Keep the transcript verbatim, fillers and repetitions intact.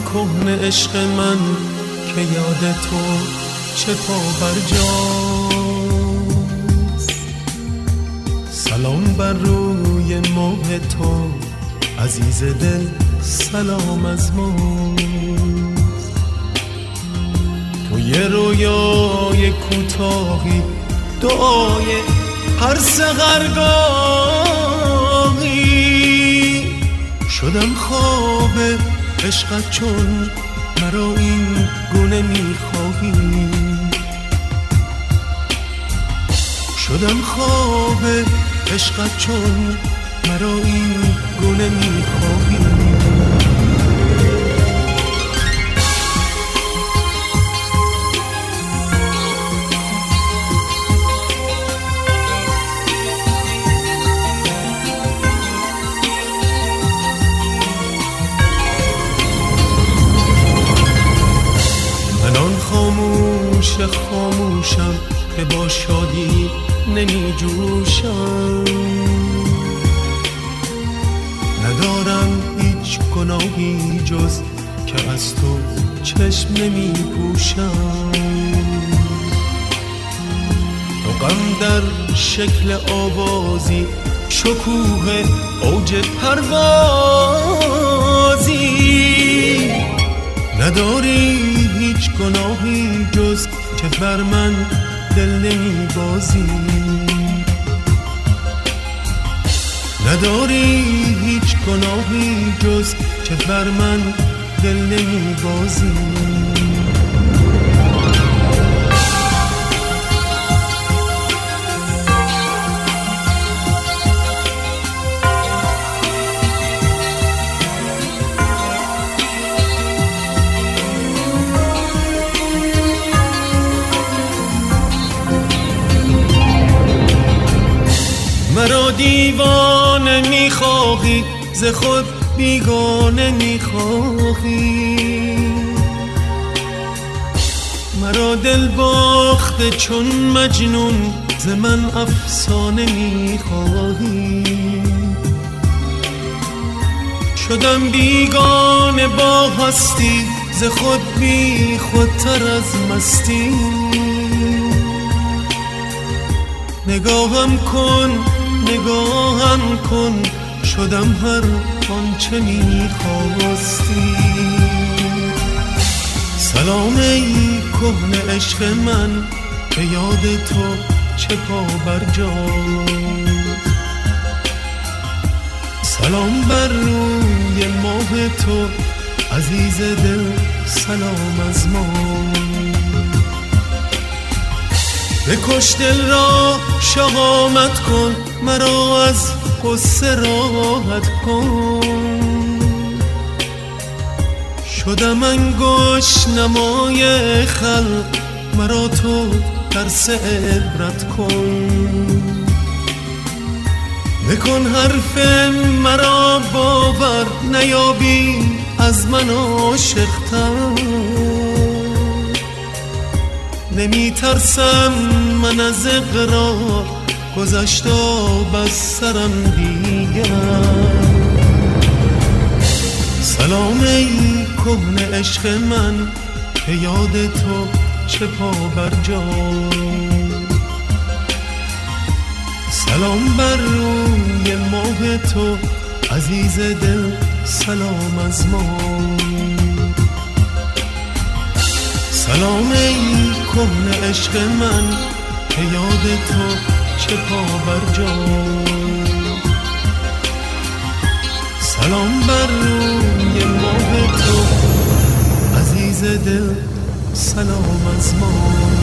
کهنه عشق من که یاد تو چه پا بر جاست. سلام بر روی ماه تو عزیز دل، سلام از ما. تو یه رویای کوتاهی، دعای هر سحرگاهی، شدم خواب عشقت چون مرا این گونه میخواهی. شدم خواب عشقت چون مرا این گونه میخواهی. خاموش خاموشم که با شادی نمی جوشم. ندارم هیچ گناهی جز که از تو چشم نمی پوشم. تو غم در شکل آوازی، شکوه اوج پروازی، نداری هیچ گناهی جز که بر من دل نمی بازی. نداری هیچ گناهی جز که بر من دل نمی بازی. مرا دیوانه میخواهی، ز خود بیگانه میخواهی. مرا دل باخته چون مجنون، ز من افسانه میخواهی. شدم بیگانه با هستی، ز خود بی خودتر از مستی. نگاهم کن نگاهم کن، شدم هر آنچه می‌خواستی. سلام ای کهنه عشق من به یاد تو چه پا بر جاست. سلام بر روی ماه تو عزیز دل، سلام از ما. بکش دل را شهامت کن، مرا از غصه راحت کن. شدم انگشت نمای خلق، مرا تو درس عبرت کن. بکن حرف مرا باور، نیابی از من عاشق‌تر. نمی ترسم من از اقرار، گذشت آب از سرم دیگر. سلام ای کهنه عشق من که یاد تو چه پا بر جاست. سلام بر روی ماه تو عزیز دل، سلام از ما. سلام ای کهنه عشق من که یاد تو چه پا بر جاست. سلام بر روی ماه تو عزیز دل، سلام از ما.